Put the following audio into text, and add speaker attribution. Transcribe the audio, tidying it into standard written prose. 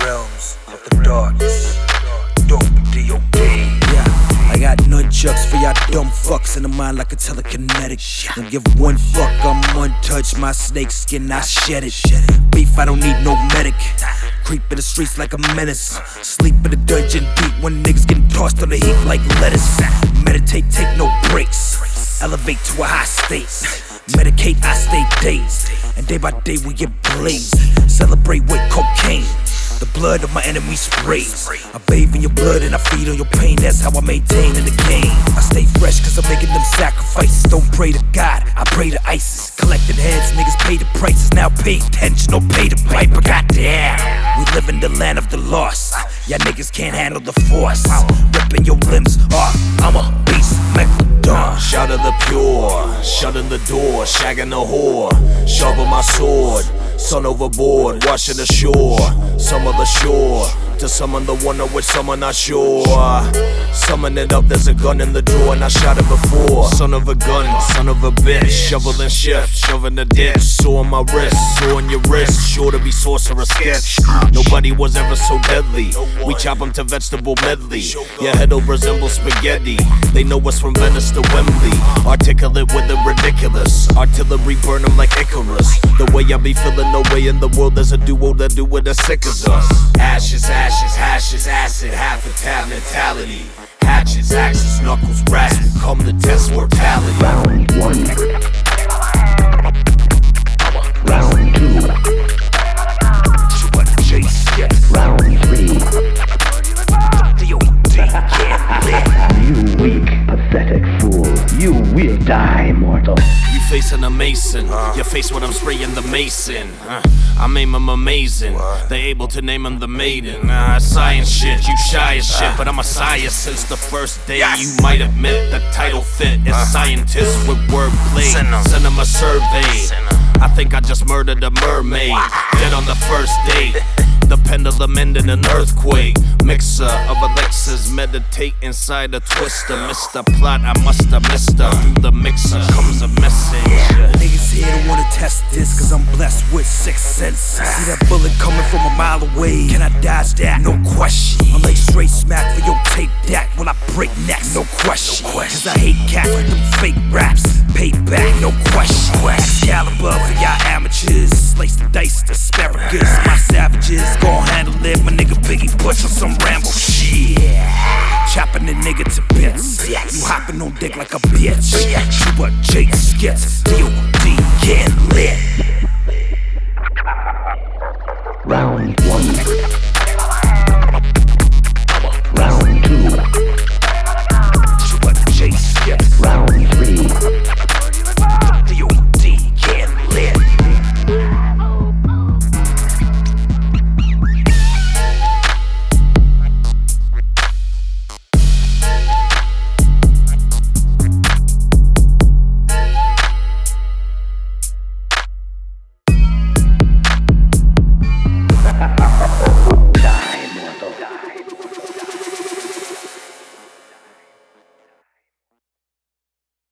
Speaker 1: realms of the darkness. Dope D.O.D.
Speaker 2: Yeah, I got nunchucks for y'all dumb fucks in the mind like a telekinetic. Don't give one fuck, I'm untouched. My snake skin, I shed it. Beef, I don't need no medic. Creep in the streets like a menace. Sleep in the dungeon deep when niggas getting tossed on the heat like lettuce. Meditate, take no breaks. Elevate to a high state. Medicate, I stay dazed. And day by day we get blazed. Celebrate with cocaine. The blood of my enemies sprays. I bathe in your blood and I feed on your pain. That's how I maintain in the game. I stay fresh cause I'm making them sacrifices. Don't pray to God, I pray to ISIS. Collecting heads, niggas pay the prices. Now pay attention or pay the piper. Goddamn, we live in the land of the lost. Y'all niggas can't handle the force. Ripping your limbs off, I'm a beast, Megalodon.
Speaker 3: Shout of the pure, shutting the door, shagging the whore. Shovel my sword, sun overboard, washing the shore. Some of the shore, to summon the one of which some are not sure. Summon it up, there's a gun in the drawer and I shot it before. Son of a gun, son of a bitch, shoveling shift, shoving the ditch. Saw on my wrist, saw on your wrist, sure to be sorcerer sketch. Nobody was ever so deadly, we chop them to vegetable medley. Your head'll resemble spaghetti, they know us from Venice to Wembley. Articulate with the ridiculous, artillery burn them like Icarus. The way I be feeling, no way in the world there's a duo that do it as sick as us. Ashes, ashes, hashes, acid, half a tab mentality. Hatchets, axes, knuckles, brass, come to test mortality.
Speaker 4: Round 1. Round 2. Round 3. You weak, pathetic fool. You will die, mortal.
Speaker 3: You facing a mason, you face what I'm spraying the mason. I made him amazing, they able to name him the maiden. Science shit, you shy as shit, but I'm a science since the first day. You might admit the title fit is scientist with wordplay. Send him a survey, I think I just murdered a mermaid. Dead on the first date, the pendulum ending an earthquake. Mixer of elixirs, meditate inside a twister. Mr. Plot, I musta missed her. Through the mixer comes a message.
Speaker 2: Niggas here don't wanna test this cause I'm blessed with sixth sense. See that bullet coming from a mile away. Can I dodge that? No question. I lay straight smack for your tape deck when I break necks. No question. Cause I hate cats with them fake raps. Payback, no question. Excalibur for y'all amateurs. Slice the dice, asparagus. My savages gon' handle it. My nigga Biggie Bush on some Rambo shit. Chopping the nigga to bits. You hopping on dick like a bitch. Cuba Jake skits. D.O.D.